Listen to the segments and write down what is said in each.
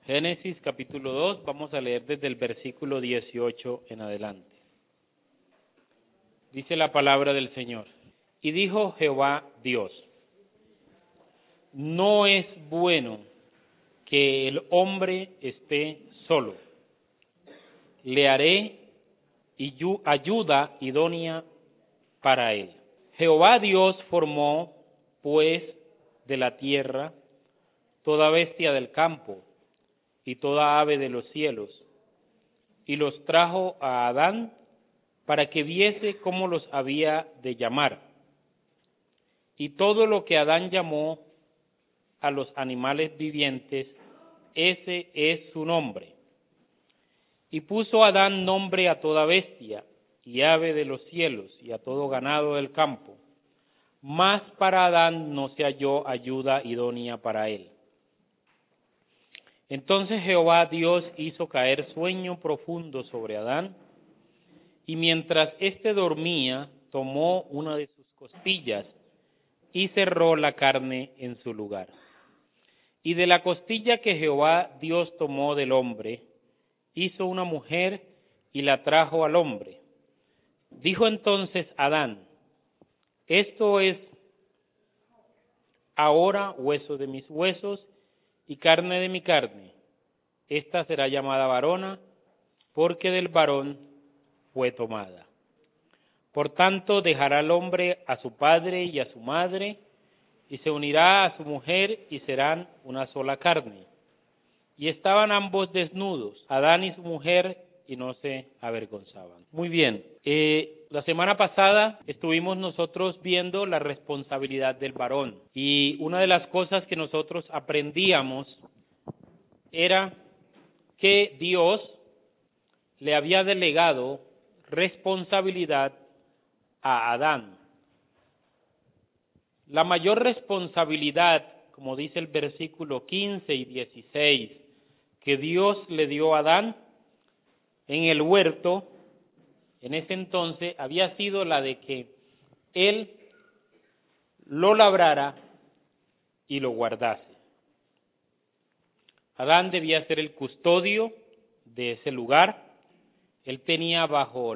Génesis capítulo 2, vamos a leer desde el versículo 18 en adelante. Dice la palabra del Señor. Y dijo Jehová Dios, no es bueno que el hombre esté solo. Le haré ayuda idónea para él. Jehová Dios formó, pues, de la tierra toda bestia del campo y toda ave de los cielos, y los trajo a Adán para que viese cómo los había de llamar. Y todo lo que Adán llamó a los animales vivientes, ese es su nombre. Y puso Adán nombre a toda bestia y ave de los cielos y a todo ganado del campo. Mas para Adán no se halló ayuda idónea para él. Entonces Jehová Dios hizo caer sueño profundo sobre Adán, y mientras éste dormía, tomó una de sus costillas y cerró la carne en su lugar. Y de la costilla que Jehová Dios tomó del hombre, hizo una mujer y la trajo al hombre. Dijo entonces Adán, esto es ahora hueso de mis huesos y carne de mi carne. Esta será llamada varona, porque del varón fue tomada. Por tanto, dejará el hombre a su padre y a su madre, y se unirá a su mujer, y serán una sola carne. Y estaban ambos desnudos, Adán y su mujer, y no se avergonzaban. Muy bien, la semana pasada estuvimos nosotros viendo la responsabilidad del varón, y una de las cosas que nosotros aprendíamos era que Dios le había delegado responsabilidad a Adán. La mayor responsabilidad, como dice el versículo 15 y 16, que Dios le dio a Adán en el huerto, en ese entonces, había sido la de que él lo labrara y lo guardase. Adán debía ser el custodio de ese lugar. Él tenía bajo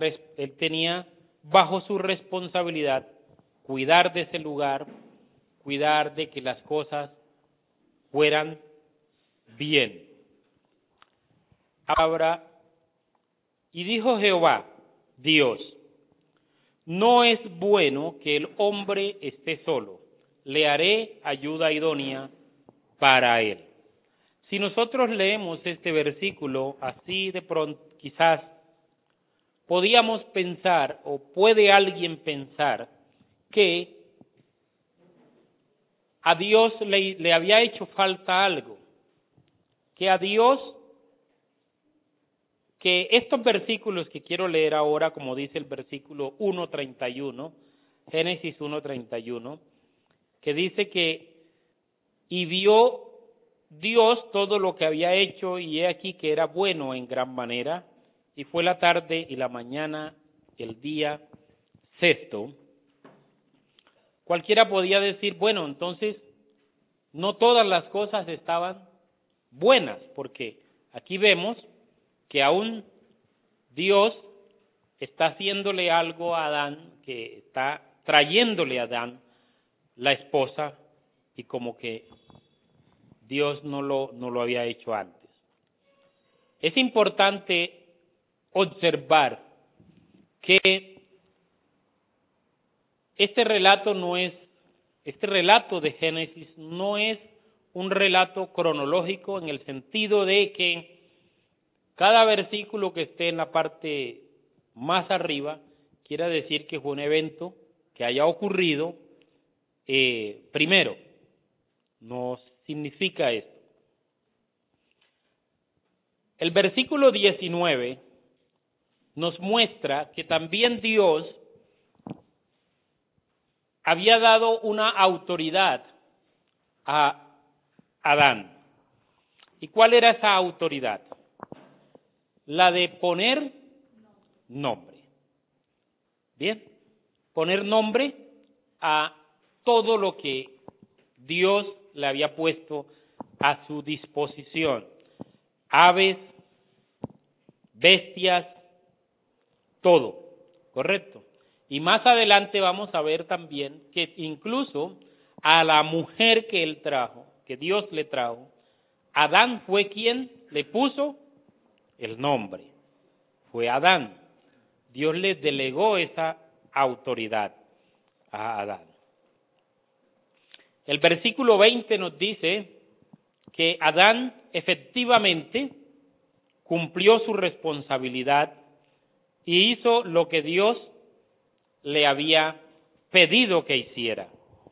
su responsabilidad cuidar de ese lugar, cuidar de que las cosas fueran bien. Ahora, y dijo Jehová, Dios, no es bueno que el hombre esté solo, le haré ayuda idónea para él. Si nosotros leemos este versículo así de pronto, quizás podíamos pensar, o puede alguien pensar, que a Dios le había hecho falta algo, que a Dios, que estos versículos que quiero leer ahora, como dice el versículo 1:31, Génesis 1:31, que dice que, y vio Dios todo lo que había hecho, y he aquí que era bueno en gran manera, y fue la tarde y la mañana, el día sexto. Cualquiera podía decir, bueno, entonces no todas las cosas estaban buenas, porque aquí vemos que aún Dios está haciéndole algo a Adán, que está trayéndole a Adán la esposa, y como que Dios no lo había hecho antes. Es importante observar que este relato de Génesis no es un relato cronológico, en el sentido de que cada versículo que esté en la parte más arriba quiere decir que fue un evento que haya ocurrido primero. No significa esto. El versículo 19 nos muestra que también Dios había dado una autoridad a Adán. ¿Y cuál era esa autoridad? La de poner nombre. Bien, poner nombre a todo lo que Dios le había puesto a su disposición. aves, bestias, todo, ¿correcto? Y más adelante vamos a ver también que incluso a la mujer que él trajo, que Dios le trajo, Adán fue quien le puso el nombre, fue Adán. Dios le delegó esa autoridad a Adán. El versículo 20 nos dice que Adán efectivamente cumplió su responsabilidad y hizo lo que Dios le había pedido que hiciera.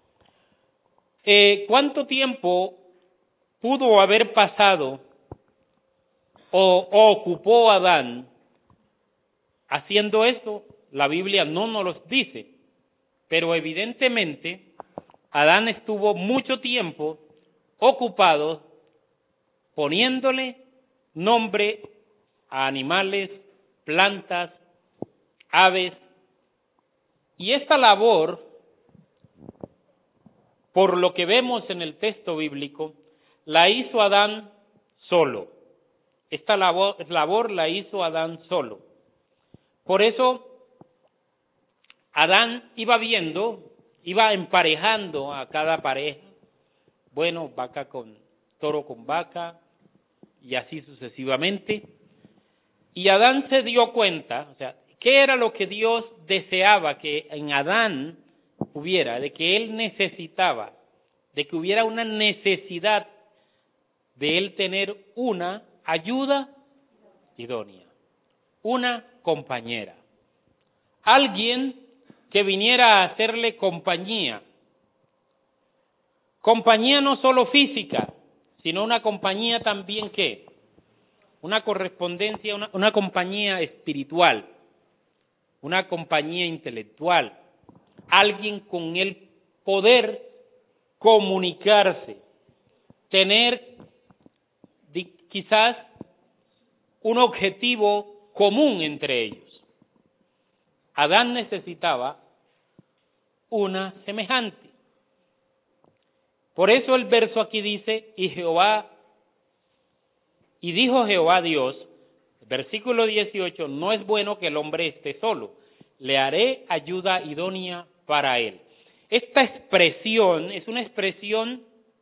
¿Cuánto tiempo pudo haber pasado o ocupó Adán haciendo esto? La Biblia no nos lo dice, pero evidentemente Adán estuvo mucho tiempo ocupado poniéndole nombre a animales, plantas, aves, y esta labor, por lo que vemos en el texto bíblico, la hizo Adán solo. Esta labor la hizo Adán solo. Por eso Adán iba emparejando a cada pareja, bueno, vaca con toro con vaca, y así sucesivamente. Y Adán se dio cuenta, o sea, ¿qué era lo que Dios deseaba que en Adán hubiera? De que él necesitaba, de que hubiera una necesidad de él tener una ayuda idónea, una compañera, alguien que viniera a hacerle compañía. Compañía no solo física, sino una compañía también ¿qué? Una correspondencia, una compañía espiritual, una compañía intelectual, alguien con el poder comunicarse, tener quizás un objetivo común entre ellos. Adán necesitaba una semejante. Por eso el verso aquí dice, y dijo Jehová Dios, versículo 18, no es bueno que el hombre esté solo, le haré ayuda idónea para él. Esta expresión es una expresión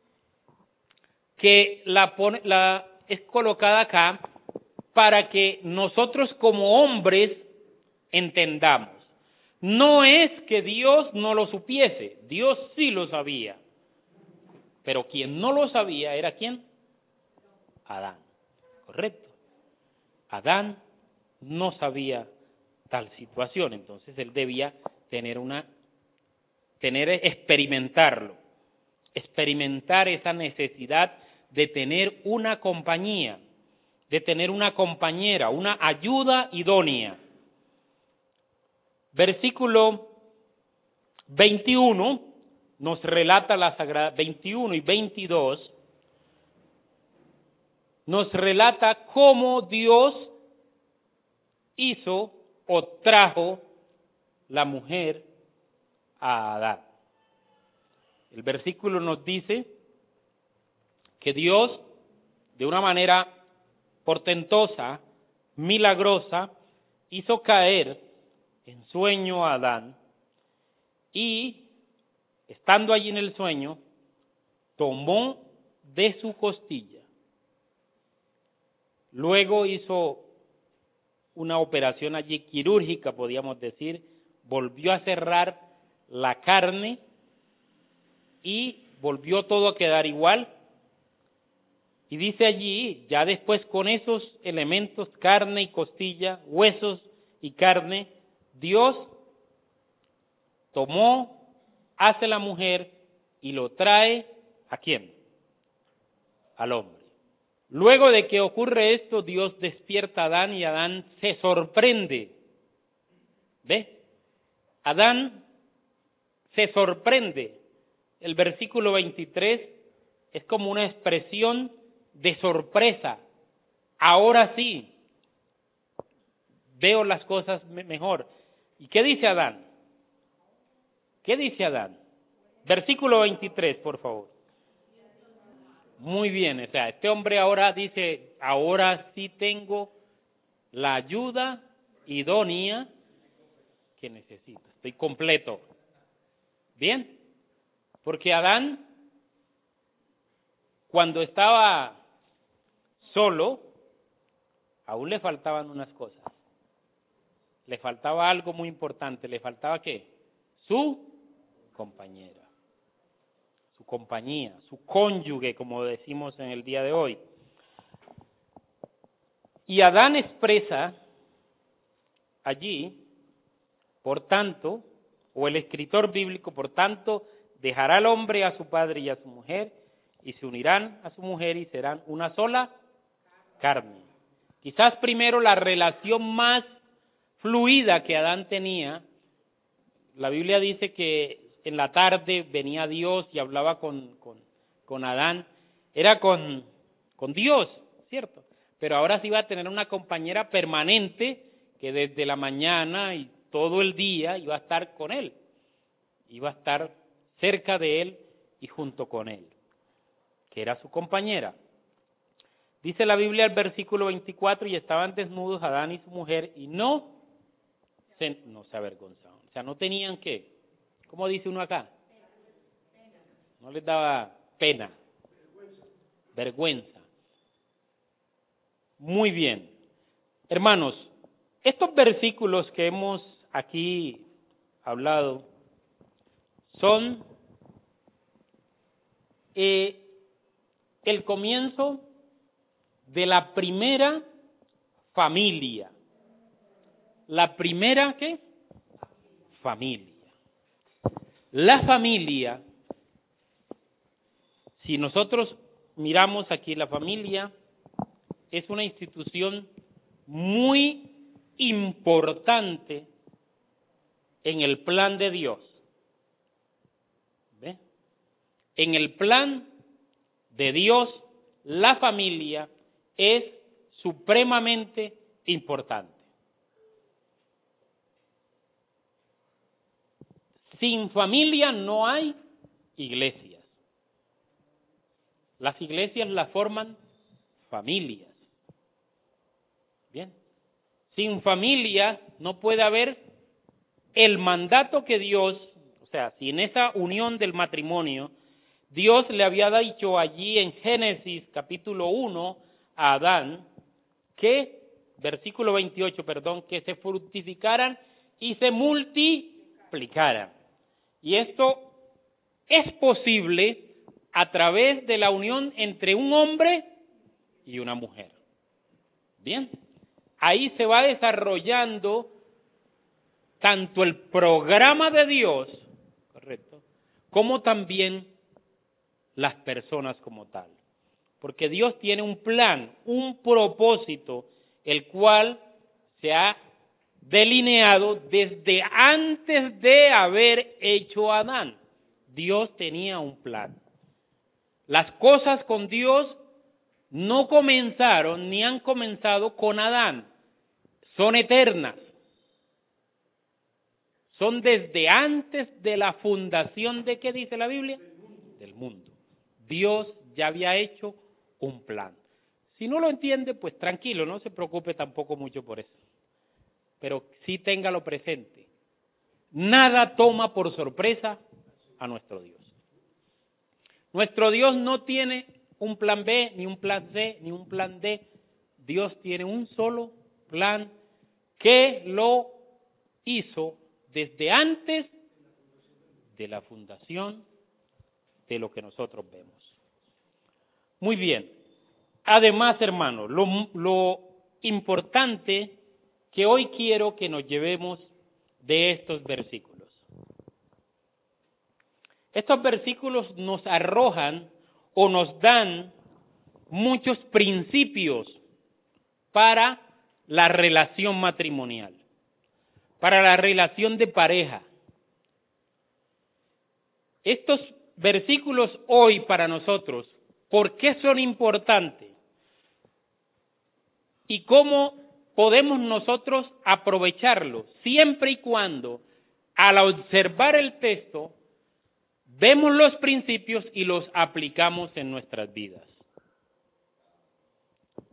que es colocada acá para que nosotros como hombres entendamos. No es que Dios no lo supiese, Dios sí lo sabía, pero quien no lo sabía era ¿quién? Adán, ¿correcto? Adán no sabía tal situación, entonces él debía experimentar esa necesidad de tener una compañía, de tener una compañera, una ayuda idónea. Versículo 21 nos relata la Sagrada, 21 y 22, nos relata cómo Dios hizo o trajo la mujer a Adán. El versículo nos dice que Dios, de una manera portentosa, milagrosa, hizo caer en sueño a Adán y, estando allí en el sueño, tomó de su costilla. Luego hizo una operación allí quirúrgica, podríamos decir, volvió a cerrar la carne y volvió todo a quedar igual. Y dice allí, ya después con esos elementos, carne y costilla, huesos y carne, Dios hace la mujer y lo trae ¿a quién? Al hombre. Luego de que ocurre esto, Dios despierta a Adán y Adán se sorprende. ¿Ve? Adán se sorprende. El versículo 23 es como una expresión de sorpresa. Ahora sí, veo las cosas mejor. ¿Y qué dice Adán? ¿Qué dice Adán? Versículo 23, por favor. Muy bien, o sea, este hombre ahora dice, ahora sí tengo la ayuda idónea que necesito, estoy completo. Bien, porque Adán, cuando estaba solo, aún le faltaban unas cosas. Le faltaba algo muy importante, le faltaba ¿qué? Su compañera, su compañía, su cónyuge, como decimos en el día de hoy. Y Adán expresa allí, por tanto, o el escritor bíblico, por tanto, dejará al hombre a su padre y a su mujer, y se unirán a su mujer y serán una sola carne. Quizás primero la relación más fluida que Adán tenía, la Biblia dice que en la tarde venía Dios y hablaba con Adán, era con Dios, ¿cierto? Pero ahora sí iba a tener una compañera permanente que desde la mañana y todo el día iba a estar con él, iba a estar cerca de él y junto con él, que era su compañera. Dice la Biblia el versículo 24, y estaban desnudos Adán y su mujer y no se avergonzaban. O sea, no tenían que, ¿cómo dice uno acá? No les daba pena, vergüenza. Muy bien. Hermanos, estos versículos que hemos aquí hablado son el comienzo de la primera familia. ¿La primera qué? Familia. La familia, si nosotros miramos aquí la familia, es una institución muy importante en el plan de Dios. ¿Ve? En el plan de Dios, la familia es supremamente importante. Sin familia no hay iglesias. Las iglesias las forman familias. Bien. Sin familia no puede haber el mandato que Dios, o sea, si en esa unión del matrimonio, Dios le había dicho allí en Génesis capítulo 1 a Adán, que, versículo 28, perdón, que se fructificaran y se multiplicaran. Y esto es posible a través de la unión entre un hombre y una mujer. Bien, ahí se va desarrollando tanto el programa de Dios, correcto, como también las personas como tal. Porque Dios tiene un plan, un propósito, el cual se ha delineado desde antes de haber hecho a Adán. Dios tenía un plan. Las cosas con Dios no comenzaron ni han comenzado con Adán. Son eternas. Son desde antes de la fundación de, ¿qué dice la Biblia? Del mundo. Dios ya había hecho un plan. Si no lo entiende, pues tranquilo, no se preocupe tampoco mucho por eso. Pero sí téngalo presente. Nada toma por sorpresa a nuestro Dios. Nuestro Dios no tiene un plan B, ni un plan C, ni un plan D. Dios tiene un solo plan que lo hizo desde antes de la fundación de lo que nosotros vemos. Muy bien. Además, hermanos, lo importante que hoy quiero que nos llevemos de estos versículos. Estos versículos nos arrojan o nos dan muchos principios para la relación matrimonial, para la relación de pareja. Estos versículos hoy para nosotros, ¿por qué son importantes? ¿Y cómo podemos nosotros aprovecharlos? Siempre y cuando, al observar el texto, vemos los principios y los aplicamos en nuestras vidas.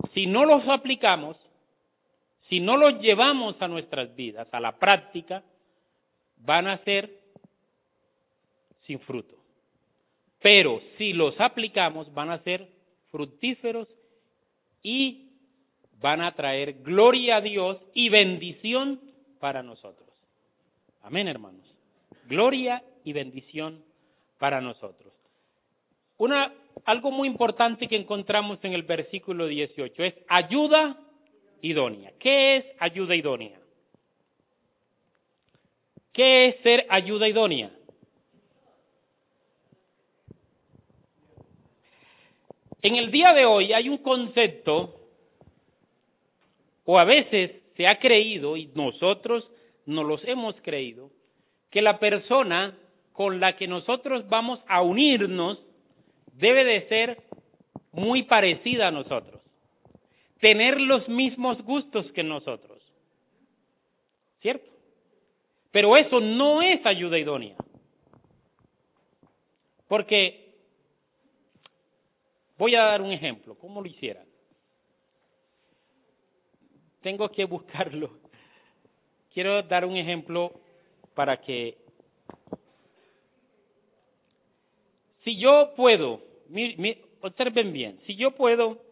si no los aplicamos, si no los llevamos a nuestras vidas, a la práctica, van a ser sin fruto. Pero si los aplicamos, van a ser fructíferos y van a traer gloria a Dios y bendición para nosotros. Amén, hermanos. Gloria y bendición para nosotros. Algo muy importante que encontramos en el versículo 18 es ayuda idónea. ¿Qué es ayuda idónea? ¿Qué es ser ayuda idónea? En el día de hoy hay un concepto, o a veces se ha creído, y nosotros nos los hemos creído, que la persona con la que nosotros vamos a unirnos debe de ser muy parecida a nosotros, tener los mismos gustos que nosotros, ¿cierto? Pero eso no es ayuda idónea, porque voy a dar un ejemplo, ¿cómo lo hicieran? Tengo que buscarlo. Quiero dar un ejemplo para que, si yo puedo, observen bien, si yo puedo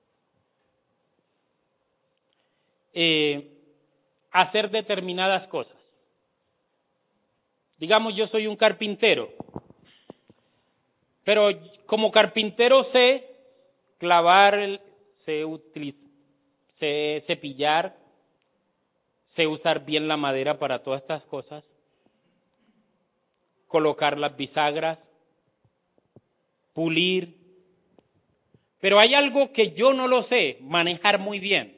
hacer determinadas cosas, digamos yo soy un carpintero, pero como carpintero sé clavar, sé cepillar, sé usar bien la madera para todas estas cosas, colocar las bisagras, pulir. Pero hay algo que yo no lo sé manejar muy bien.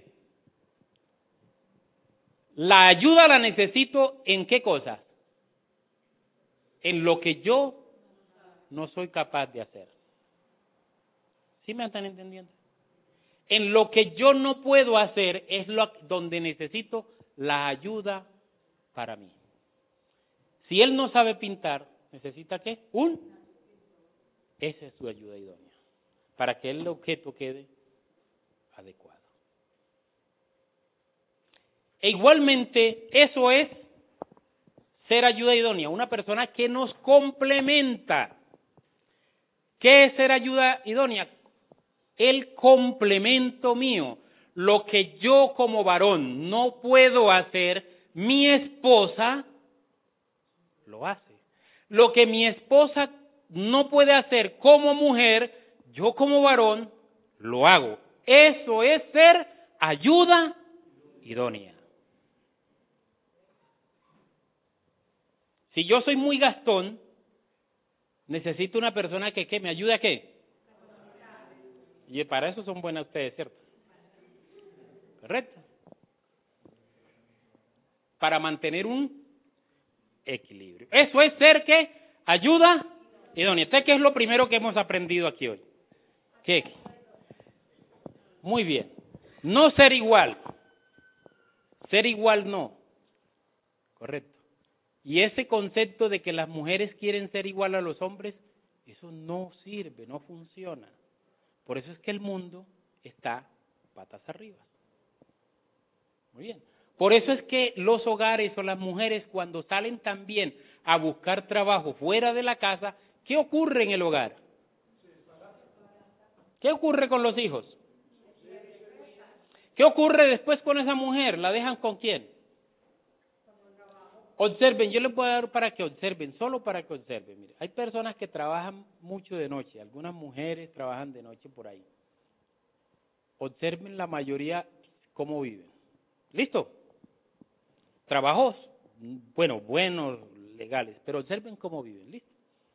La ayuda la necesito ¿en qué cosas? En lo que yo no soy capaz de hacer. ¿Sí me están entendiendo? En lo que yo no puedo hacer es donde necesito la ayuda para mí. Si él no sabe pintar, ¿necesita qué? Esa es su ayuda idónea, para que el objeto quede adecuado. E igualmente, eso es ser ayuda idónea, una persona que nos complementa. ¿Qué es ser ayuda idónea? El complemento mío. Lo que yo como varón no puedo hacer, mi esposa lo hace. Lo que mi esposa no puede hacer como mujer, yo como varón lo hago. Eso es ser ayuda idónea. Si yo soy muy gastón, necesito una persona que me ayude a qué. Y para eso son buenas ustedes, ¿cierto? ¿Correcto? Para mantener un equilibrio. Eso es ser ¿qué? Ayuda idónea. ¿Qué es lo primero que hemos aprendido aquí hoy? ¿Qué? Muy bien. No ser igual. Ser igual no. Correcto. Y ese concepto de que las mujeres quieren ser igual a los hombres, eso no sirve, no funciona. Por eso es que el mundo está patas arriba. Muy bien. Por eso es que los hogares o las mujeres cuando salen también a buscar trabajo fuera de la casa, ¿qué ocurre en el hogar? ¿Qué ocurre con los hijos? ¿Qué ocurre después con esa mujer? ¿La dejan con quién? Observen, yo les voy a dar para que observen, solo para que observen. Mire, hay personas que trabajan mucho de noche, algunas mujeres trabajan de noche por ahí. Observen la mayoría cómo viven. ¿Listo? Trabajos, buenos, legales, pero observen cómo viven. ¿Listo?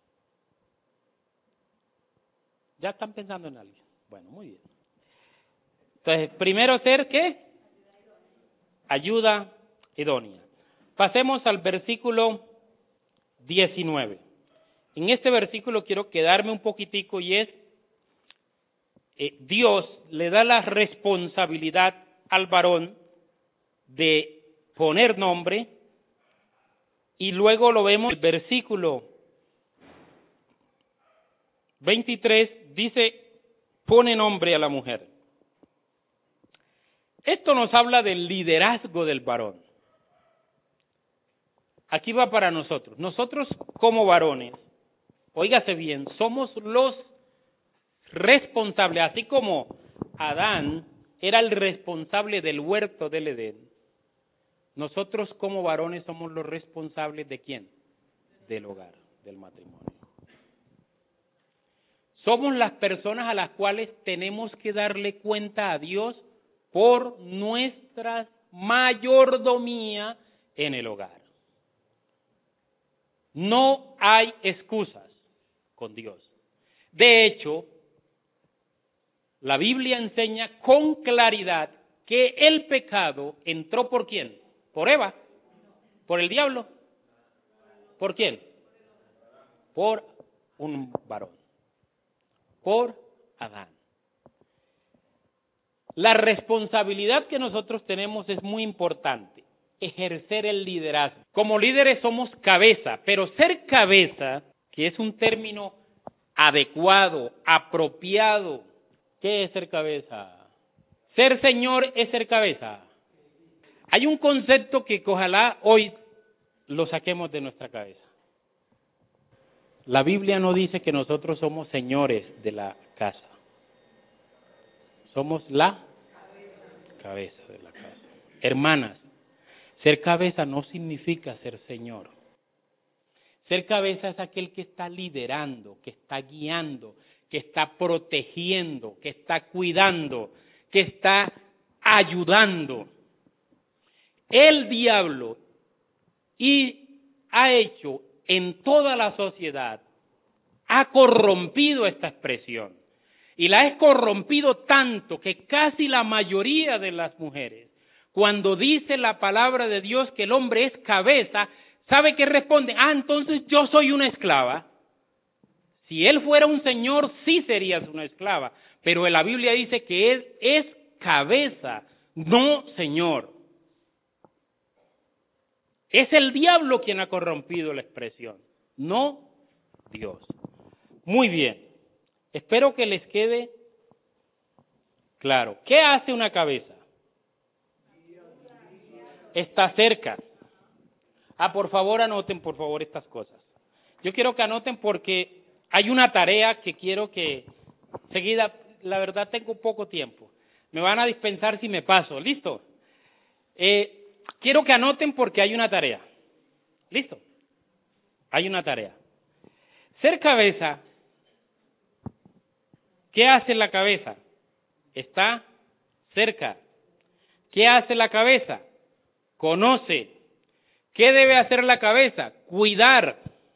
Ya están pensando en alguien. Bueno, muy bien. Entonces, primero ser, ¿qué? Ayuda idónea. Pasemos al versículo 19. En este versículo quiero quedarme un poquitico y es, Dios le da la responsabilidad al varón de poner nombre y luego lo vemos en el versículo 23, dice, pone nombre a la mujer. Esto nos habla del liderazgo del varón. Aquí va para nosotros. Nosotros como varones, óigase bien, somos los responsables, así como Adán era el responsable del huerto del Edén. Nosotros como varones somos los responsables ¿de quién? Del hogar, del matrimonio. Somos las personas a las cuales tenemos que darle cuenta a Dios por nuestra mayordomía en el hogar. No hay excusas con Dios. De hecho, la Biblia enseña con claridad que el pecado entró ¿por quién? ¿Por Eva? ¿Por el diablo? ¿Por quién? Por un varón. Por Adán. La responsabilidad que nosotros tenemos es muy importante, ejercer el liderazgo. Como líderes somos cabeza, pero ser cabeza, que es un término adecuado, apropiado, ¿qué es ser cabeza? Ser señor es ser cabeza. Hay un concepto que ojalá hoy lo saquemos de nuestra cabeza. La Biblia no dice que nosotros somos señores de la casa. Somos la cabeza de la casa. Hermanas, ser cabeza no significa ser señor. Ser cabeza es aquel que está liderando, que está guiando, que está protegiendo, que está cuidando, que está ayudando. El diablo ha hecho en toda la sociedad, ha corrompido esta expresión. Y la ha corrompido tanto que casi la mayoría de las mujeres, cuando dice la palabra de Dios que el hombre es cabeza, ¿sabe qué responde? Entonces yo soy una esclava. Si él fuera un señor, sí serías una esclava. Pero la Biblia dice que él es cabeza, no señor. Es el diablo quien ha corrompido la expresión, no Dios. Muy bien, espero que les quede claro. ¿Qué hace una cabeza? Está cerca. Por favor, anoten, por favor, estas cosas. Yo quiero que anoten porque hay una tarea que quiero que seguida, la verdad tengo poco tiempo. Me van a dispensar si me paso, ¿listo? Quiero que anoten porque hay una tarea. ¿Listo? Hay una tarea. Ser cabeza, ¿qué hace la cabeza? Está cerca. ¿Qué hace la cabeza? Conoce. ¿Qué debe hacer la cabeza? Cuidar.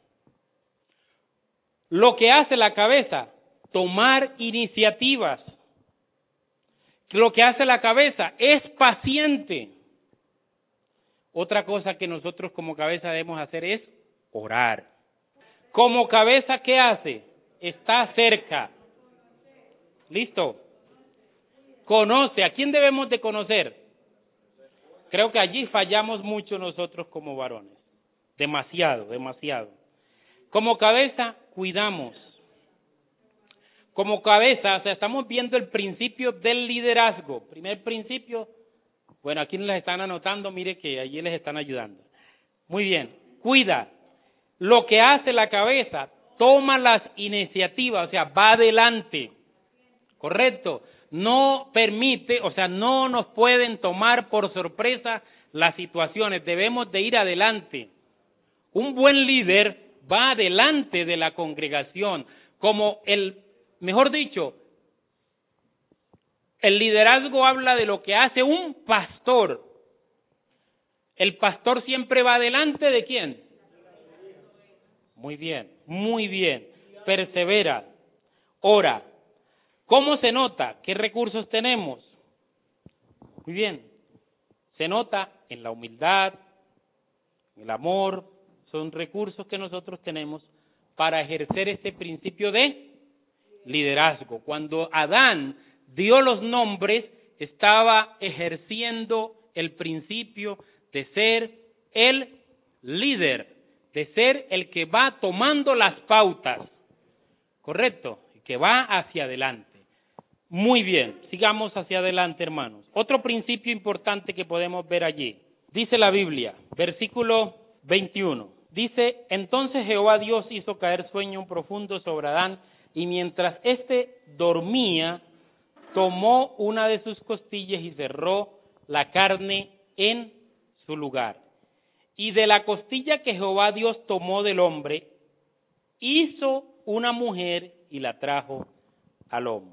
Lo que hace la cabeza, tomar iniciativas. Lo que hace la cabeza es paciente. Otra cosa que nosotros como cabeza debemos hacer es orar. Como cabeza, ¿qué hace? Está cerca. ¿Listo? Conoce. ¿A quién debemos de conocer? Creo que allí fallamos mucho nosotros como varones. Demasiado, demasiado. Como cabeza, cuidamos. Como cabeza, estamos viendo el principio del liderazgo. Primer principio, bueno, aquí les están anotando, mire que allí les están ayudando. Muy bien, cuida. Lo que hace la cabeza, toma las iniciativas, va adelante. ¿Correcto? No permite, no nos pueden tomar por sorpresa las situaciones, debemos de ir adelante. Un buen líder va adelante de la congregación, mejor dicho, el liderazgo habla de lo que hace un pastor. El pastor siempre va adelante ¿de quién? Muy bien, persevera, ora. ¿Cómo se nota? ¿Qué recursos tenemos? Muy bien, se nota en la humildad, en el amor, son recursos que nosotros tenemos para ejercer este principio de liderazgo. Cuando Adán dio los nombres, estaba ejerciendo el principio de ser el líder, de ser el que va tomando las pautas, ¿correcto? Y que va hacia adelante. Muy bien, sigamos hacia adelante, hermanos. Otro principio importante que podemos ver allí. Dice la Biblia, versículo 21. Dice, entonces Jehová Dios hizo caer sueño profundo sobre Adán, y mientras éste dormía, tomó una de sus costillas y cerró la carne en su lugar. Y de la costilla que Jehová Dios tomó del hombre, hizo una mujer y la trajo al hombre.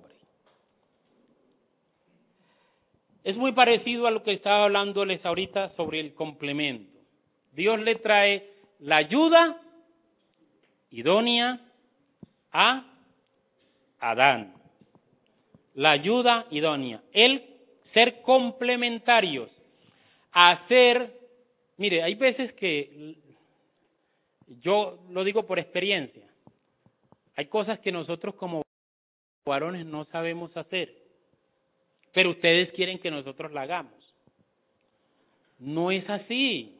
Es muy parecido a lo que estaba hablándoles ahorita sobre el complemento. Dios le trae la ayuda idónea a Adán. La ayuda idónea. El ser complementarios. Hacer, mire, hay veces que, yo lo digo por experiencia, hay cosas que nosotros como varones no sabemos hacer, pero ustedes quieren que nosotros la hagamos. No es así.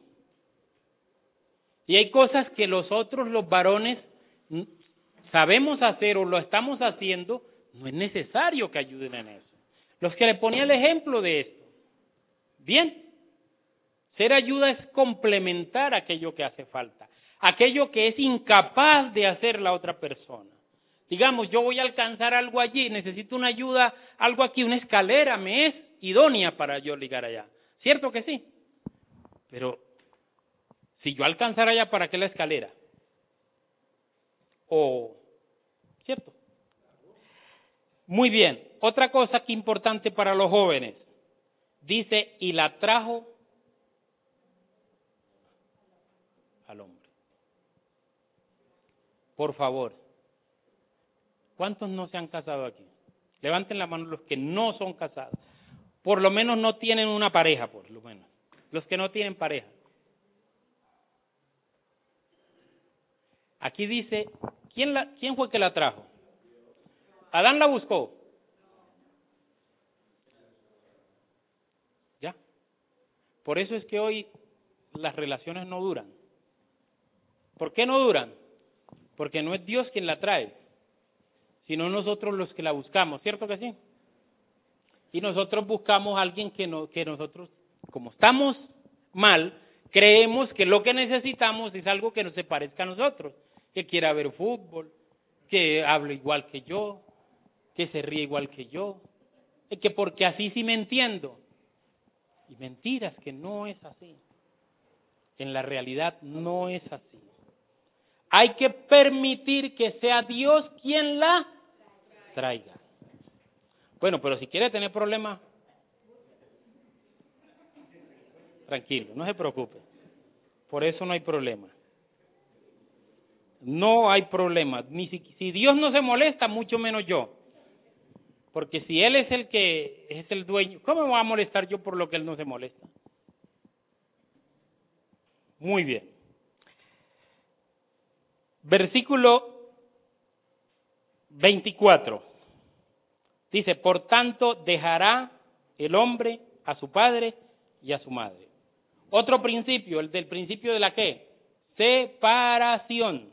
Y hay cosas que nosotros los varones sabemos hacer o lo estamos haciendo, no es necesario que ayuden en eso. Los que le ponía el ejemplo de esto. Bien, ser ayuda es complementar aquello que hace falta, aquello que es incapaz de hacer la otra persona. Digamos, yo voy a alcanzar algo allí, necesito una ayuda, algo aquí, una escalera, me es idónea para yo llegar allá. ¿Cierto que sí? Pero si yo alcanzara allá, ¿para qué la escalera? ¿Cierto? Muy bien, otra cosa que importante para los jóvenes, dice, y la trajo al hombre. Por favor, ¿cuántos no se han casado aquí? Levanten la mano los que no son casados. Por lo menos no tienen una pareja, por lo menos. Los que no tienen pareja. Aquí dice, ¿quién fue que la trajo? Adán la buscó. ¿Ya? Por eso es que hoy las relaciones no duran. ¿Por qué no duran? Porque no es Dios quien la trae, sino nosotros los que la buscamos, ¿cierto que sí? Y nosotros buscamos a alguien que nosotros, como estamos mal, creemos que lo que necesitamos es algo que no se parezca a nosotros, que quiera ver fútbol, que hable igual que yo, que se ríe igual que yo, que porque así sí me entiendo. Y mentiras, que no es así. En la realidad no es así. Hay que permitir que sea Dios quien la traiga. Bueno, pero si quiere tener problemas, tranquilo, no se preocupe. Por eso no hay problema. No hay problema. Si Dios no se molesta, mucho menos yo. Porque si Él es el que es el dueño, ¿cómo me voy a molestar yo por lo que Él no se molesta? Muy bien. Versículo 24. Dice, por tanto, dejará el hombre a su padre y a su madre. Otro principio, el del principio de la ¿qué? Separación.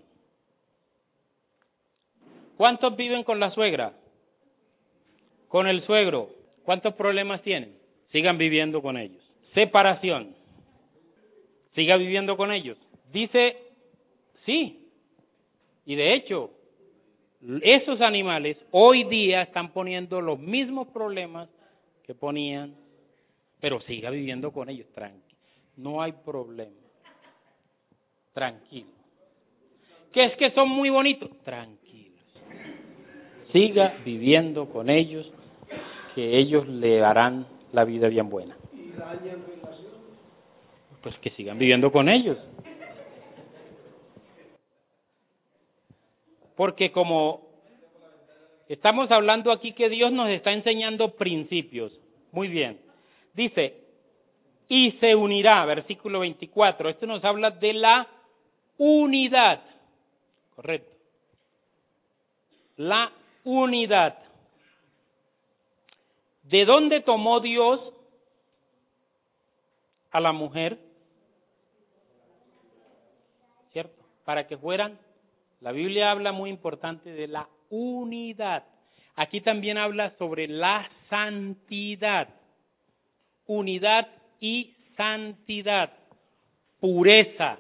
¿Cuántos viven con la suegra? Con el suegro. ¿Cuántos problemas tienen? Sigan viviendo con ellos. Separación. Siga viviendo con ellos. Dice, sí. Y de hecho, esos animales hoy día están poniendo los mismos problemas que ponían, pero siga viviendo con ellos, tranquilo. No hay problema. Tranquilo. ¿Qué es que son muy bonitos? Tranquilos. Siga viviendo con ellos, que ellos le harán la vida bien buena. ¿Y dañan relación? Pues que sigan viviendo con ellos. Porque como estamos hablando aquí que Dios nos está enseñando principios. Muy bien. Dice, y se unirá, versículo 24. Esto nos habla de la unidad. Correcto. La unidad. ¿De dónde tomó Dios a la mujer? ¿Cierto? Para que fueran, la Biblia habla muy importante de la unidad. Aquí también habla sobre la santidad, unidad y santidad, pureza.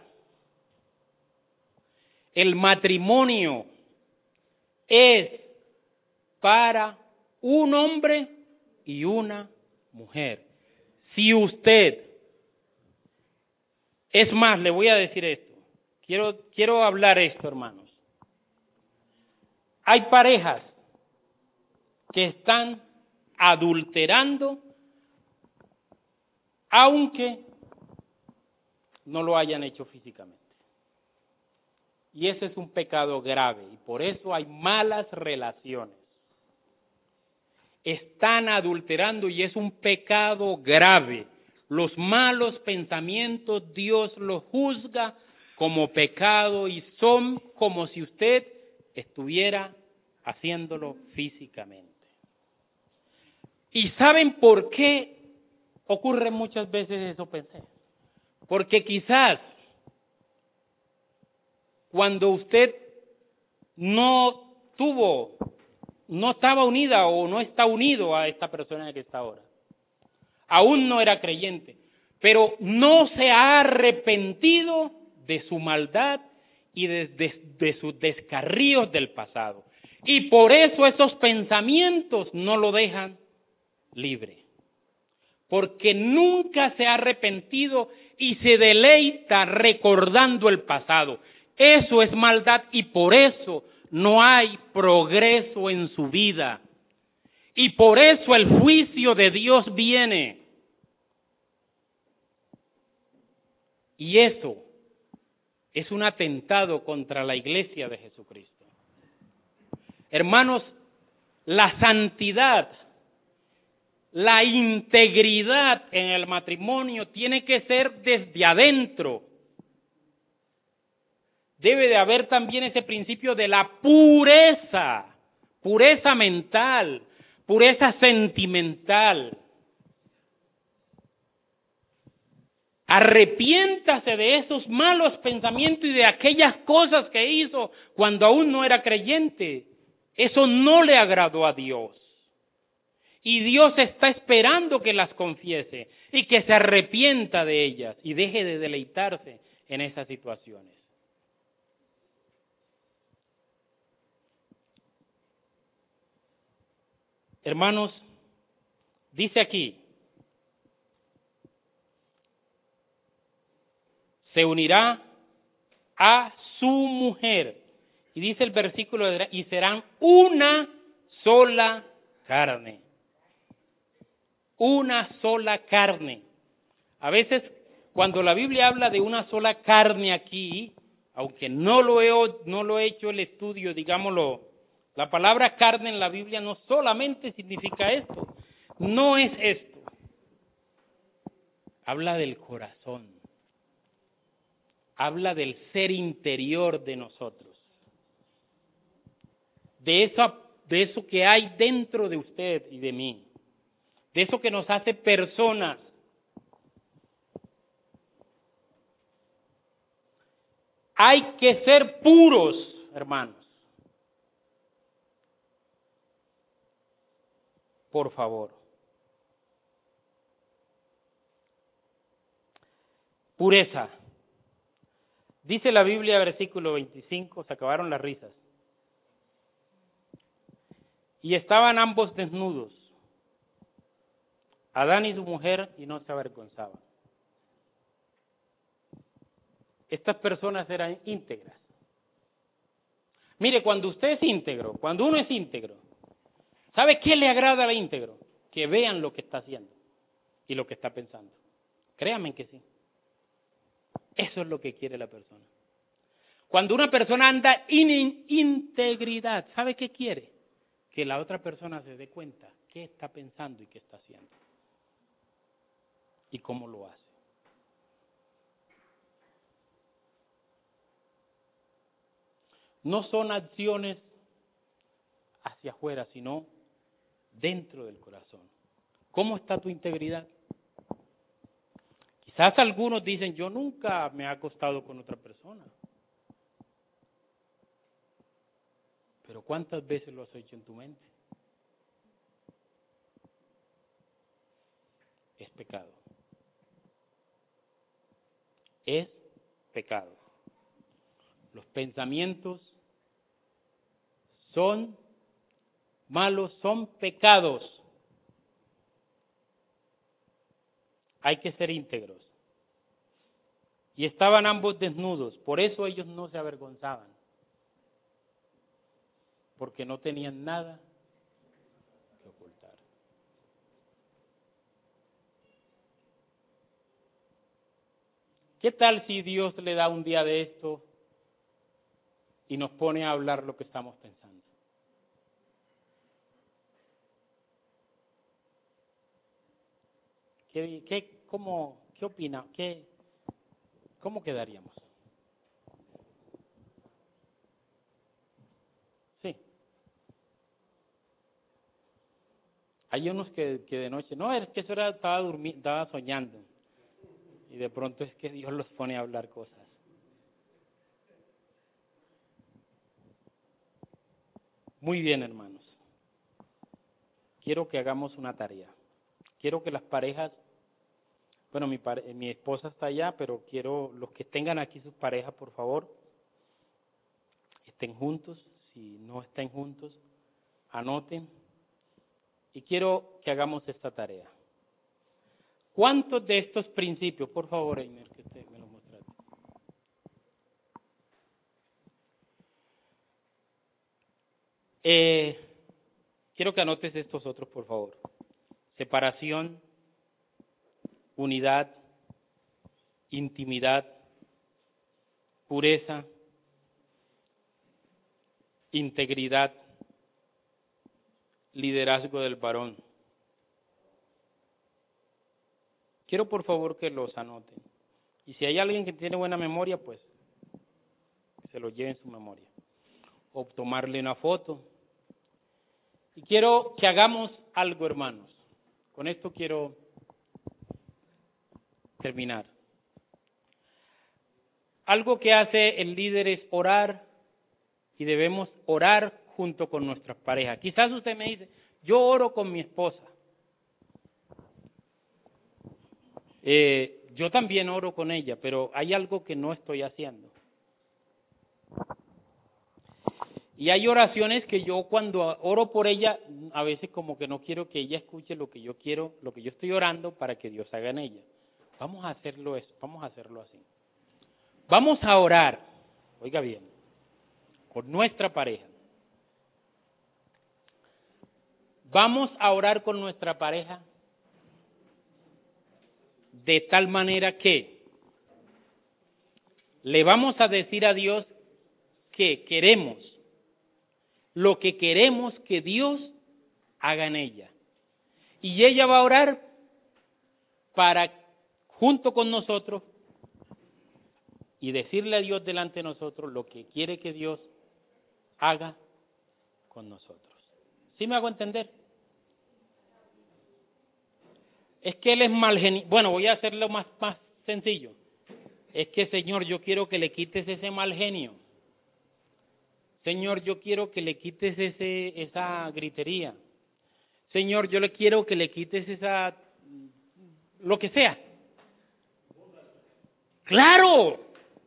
El matrimonio es para un hombre y una mujer. Si usted, es más, le voy a decir esto, quiero hablar esto, hermanos. Hay parejas que están adulterando, aunque no lo hayan hecho físicamente. Y ese es un pecado grave, y por eso hay malas relaciones. Están adulterando y es un pecado grave. Los malos pensamientos Dios los juzga como pecado y son como si usted estuviera haciéndolo físicamente. ¿Y saben por qué ocurre muchas veces eso? Pensé. Porque quizás cuando usted no estaba unida o no está unido a esta persona que está ahora, aún no era creyente, pero no se ha arrepentido de su maldad y de sus descarríos del pasado. Y por eso esos pensamientos no lo dejan libre. Porque nunca se ha arrepentido y se deleita recordando el pasado. Eso es maldad y por eso no hay progreso en su vida. Y por eso el juicio de Dios viene. Y eso es un atentado contra la iglesia de Jesucristo. Hermanos, la santidad, la integridad en el matrimonio tiene que ser desde adentro. Debe de haber también ese principio de la pureza, pureza mental, pureza sentimental. Arrepiéntase de esos malos pensamientos y de aquellas cosas que hizo cuando aún no era creyente. Eso no le agradó a Dios. Y Dios está esperando que las confiese y que se arrepienta de ellas y deje de deleitarse en esas situaciones. Hermanos, dice aquí, se unirá a su mujer. Y dice el versículo, y serán una sola carne. Una sola carne. A veces, cuando la Biblia habla de una sola carne aquí, aunque no lo he hecho el estudio, digámoslo, la palabra carne en la Biblia no solamente significa esto, no es esto. Habla del corazón. Habla del ser interior de nosotros. De eso que hay dentro de usted y de mí. De eso que nos hace personas. Hay que ser puros, hermanos. Por favor. Pureza. Dice la Biblia, versículo 25, se acabaron las risas. Y estaban ambos desnudos, Adán y su mujer, y no se avergonzaban. Estas personas eran íntegras. Mire, cuando usted es íntegro, cuando uno es íntegro, ¿sabe qué le agrada al íntegro? Que vean lo que está haciendo y lo que está pensando. Créanme que sí. Eso es lo que quiere la persona. Cuando una persona anda en integridad, ¿sabe qué quiere? Que la otra persona se dé cuenta qué está pensando y qué está haciendo. Y cómo lo hace. No son acciones hacia afuera, sino dentro del corazón. ¿Cómo está tu integridad? Quizás algunos dicen, yo nunca me he acostado con otra persona. Pero ¿cuántas veces lo has hecho en tu mente? es pecado. Es pecado. Los pensamientos son malos, son pecados. Hay que ser íntegros. Y estaban ambos desnudos, por eso ellos no se avergonzaban, porque no tenían nada que ocultar. ¿Qué tal si Dios le da un día de esto y nos pone a hablar lo que estamos pensando? ¿Qué opina? ¿Cómo quedaríamos? Sí. Hay unos que de noche, no, es que eso era, estaba soñando. Y de pronto es que Dios los pone a hablar cosas. Muy bien, hermanos. Quiero que hagamos una tarea. Quiero que las parejas, bueno, mi esposa está allá, pero quiero los que tengan aquí sus parejas, por favor, estén juntos. Si no estén juntos, anoten. Y quiero que hagamos esta tarea. ¿Cuántos de estos principios, por favor, Einer, que usted me lo muestre? Quiero que anotes estos otros, por favor. Separación, unidad, intimidad, pureza, integridad, liderazgo del varón. Quiero por favor que los anoten. Y si hay alguien que tiene buena memoria, pues que se lo lleve en su memoria. O tomarle una foto. Y quiero que hagamos algo, hermanos. Con esto quiero terminar. Algo que hace el líder es orar, y debemos orar junto con nuestras parejas. Quizás usted me dice, yo oro con mi esposa. Yo también oro con ella, pero hay algo que no estoy haciendo. Y hay oraciones que yo cuando oro por ella, a veces como que no quiero que ella escuche lo que yo quiero, lo que yo estoy orando para que Dios haga en ella. Vamos a hacerlo así. Vamos a orar, oiga bien, con nuestra pareja. Vamos a orar con nuestra pareja de tal manera que le vamos a decir a Dios que queremos, lo que queremos que Dios haga en ella. Y ella va a orar para, junto con nosotros, y decirle a Dios delante de nosotros lo que quiere que Dios haga con nosotros. ¿Sí me hago entender? Es que él es mal genio. Bueno, voy a hacerlo más sencillo. Es que, Señor, yo quiero que le quites ese mal genio. Señor, yo quiero que le quites esa gritería. Señor, yo le quiero que le quites lo que sea. ¡Claro!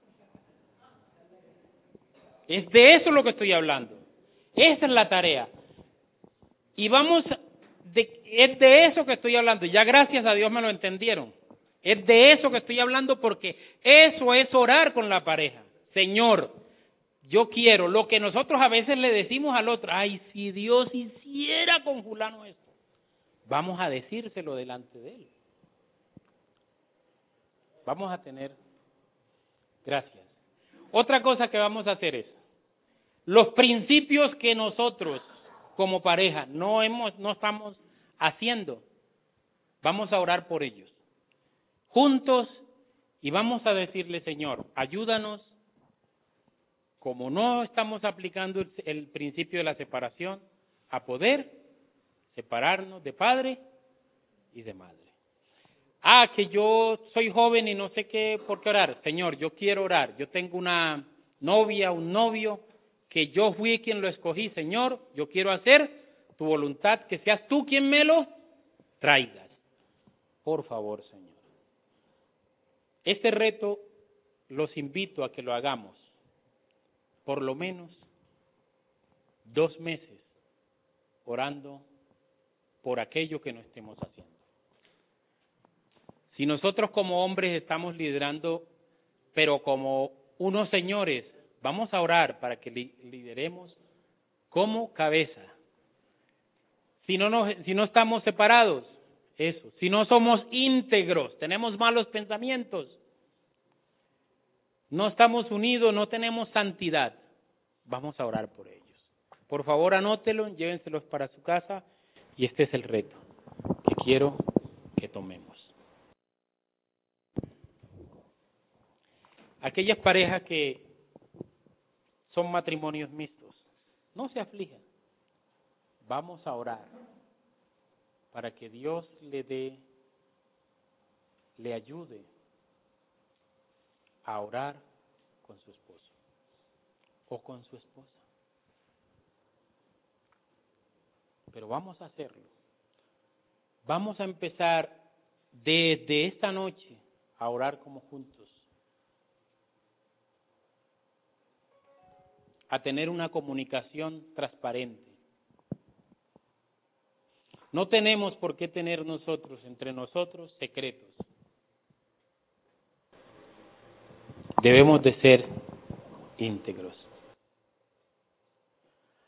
Es de eso lo que estoy hablando. Esa es la tarea. Y es de eso que estoy hablando. Ya gracias a Dios me lo entendieron. Es de eso que estoy hablando porque eso es orar con la pareja. Señor, yo quiero lo que nosotros a veces le decimos al otro. Ay, si Dios hiciera con fulano esto. Vamos a decírselo delante de él. Vamos a tener. Gracias. Otra cosa que vamos a hacer es, los principios que nosotros como pareja no estamos haciendo, vamos a orar por ellos, juntos, y vamos a decirle, Señor, ayúdanos, como no estamos aplicando el principio de la separación, a poder separarnos de padre y de madre. Que yo soy joven y no sé por qué orar. Señor, yo quiero orar. Yo tengo una novia, un novio, que yo fui quien lo escogí. Señor, yo quiero hacer tu voluntad, que seas tú quien me lo traigas. Por favor, Señor. Este reto los invito a que lo hagamos por lo menos 2 meses orando por aquello que no estemos haciendo. Si nosotros como hombres estamos liderando, pero como unos señores, vamos a orar para que lideremos como cabeza. Si no estamos separados, eso. Si no somos íntegros, tenemos malos pensamientos, no estamos unidos, no tenemos santidad, vamos a orar por ellos. Por favor, anótelo, llévenselos para su casa y este es el reto que quiero que tomemos. Aquellas parejas que son matrimonios mixtos, no se aflijan. Vamos a orar para que Dios le ayude a orar con su esposo o con su esposa. Pero vamos a hacerlo. Vamos a empezar desde esta noche a orar como juntos, a tener una comunicación transparente. No tenemos por qué tener entre nosotros, secretos. Debemos de ser íntegros.